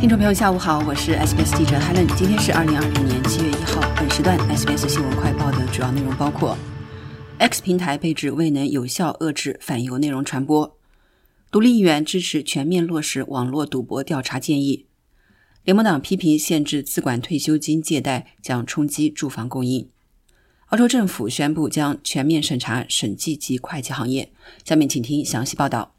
听众朋友下午好，我是 SBS 记者 Helen。 今天是2020年7月1号。本时段 SBS 新闻快报的主要内容包括 X 平台被指未能有效遏制反犹内容传播，独立议员支持全面落实网络赌博调查建议，联盟党批评限制资管退休金借贷将冲击住房供应，澳洲政府宣布将全面审查审计及会计行业。下面请听详细报道。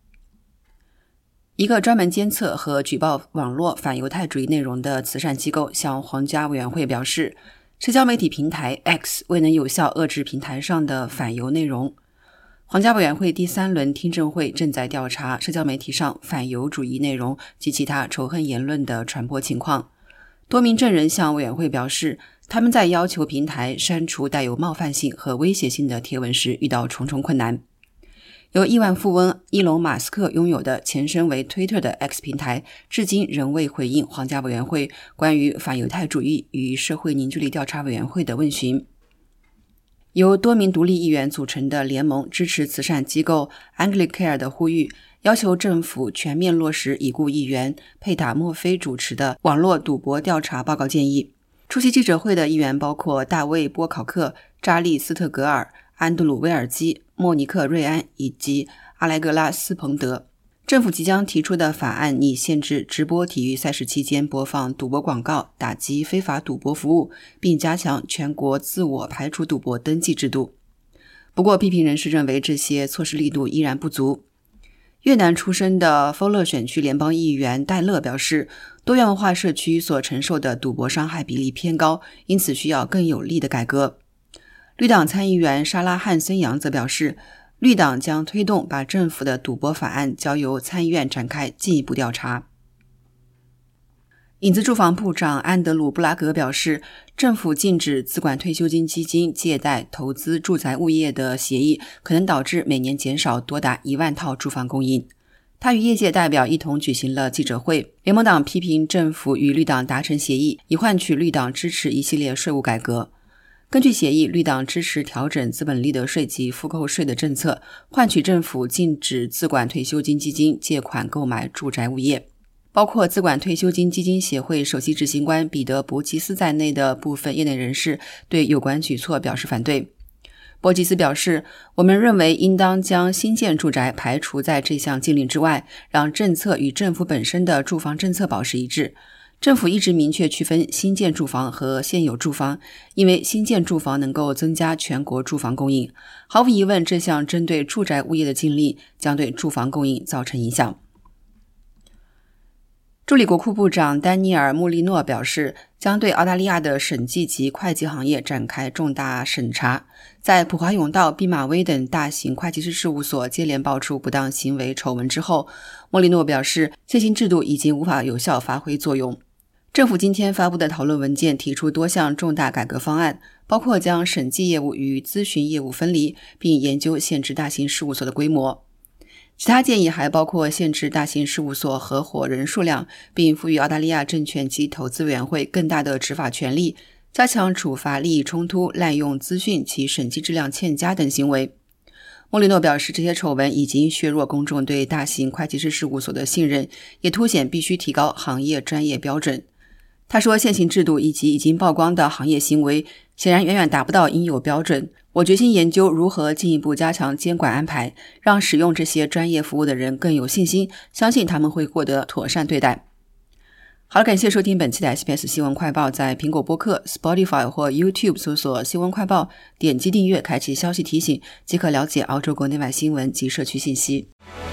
一个专门监测和举报网络反犹太主义内容的慈善机构向皇家委员会表示，社交媒体平台 X 未能有效遏制平台上的反犹内容。皇家委员会第3轮听证会正在调查社交媒体上反犹主义内容及其他仇恨言论的传播情况。多名证人向委员会表示，他们在要求平台删除带有冒犯性和威胁性的贴文时遇到重重困难。由亿万富翁伊隆马斯克拥有的前身为 Twitter 的 X 平台至今仍未回应皇家委员会关于反犹太主义与社会凝聚力调查委员会的问询。由多名独立议员组成的联盟支持慈善机构 Anglicare 的呼吁，要求政府全面落实已故议员佩塔墨菲主持的网络赌博调查报告建议。出席记者会的议员包括大卫·波考克、扎利·斯特格尔、安德鲁·威尔基、莫尼克·瑞安以及阿莱格拉斯彭德。政府即将提出的法案拟限制直播体育赛事期间播放赌博广告，打击非法赌博服务，并加强全国自我排除赌博登记制度。不过，批评人士认为这些措施力度依然不足。越南出身的丰乐选区联邦议员戴勒表示，多元文化社区所承受的赌博伤害比例偏高，因此需要更有力的改革。绿党参议员莎拉·汉森扬则表示，绿党将推动把政府的赌博法案交由参议院展开进一步调查。影子住房部长安德鲁·布拉格表示，政府禁止资管退休金基金借贷投资住宅物业的协议可能导致每年减少多达1万套住房供应。他与业界代表一同举行了记者会。联盟党批评政府与绿党达成协议，以换取绿党支持一系列税务改革。根据协议，绿党支持调整资本利得税及复购税的政策，换取政府禁止资管退休金基金借款购买住宅物业。包括资管退休金基金协会首席执行官彼得·伯吉斯在内的部分业内人士对有关举措表示反对。伯吉斯表示，我们认为应当将新建住宅排除在这项禁令之外，让政策与政府本身的住房政策保持一致。政府一直明确区分新建住房和现有住房，因为新建住房能够增加全国住房供应。毫无疑问，这项针对住宅物业的禁令将对住房供应造成影响。助理国库部长丹尼尔·穆利诺表示，将对澳大利亚的审计及会计行业展开重大审查。在普华永道、毕马威等大型会计师事务所接连爆出不当行为丑闻之后，穆利诺表示，现行制度已经无法有效发挥作用。政府今天发布的讨论文件提出多项重大改革方案，包括将审计业务与咨询业务分离，并研究限制大型事务所的规模。其他建议还包括限制大型事务所合伙人数量，并赋予澳大利亚证券及投资委员会更大的执法权力，加强处罚利益冲突、滥用资讯及审计质量欠佳等行为。莫里诺表示，这些丑闻已经削弱公众对大型会计师事务所的信任，也凸显必须提高行业专业标准。他说，现行制度以及已经曝光的行业行为显然远远达不到应有标准。我决心研究如何进一步加强监管安排，让使用这些专业服务的人更有信心，相信他们会获得妥善对待。好了，感谢收听本期的 SBS 新闻快报。在苹果播客、Spotify 或 YouTube 搜索新闻快报，点击订阅，开启消息提醒，即可了解澳洲国内外新闻及社区信息。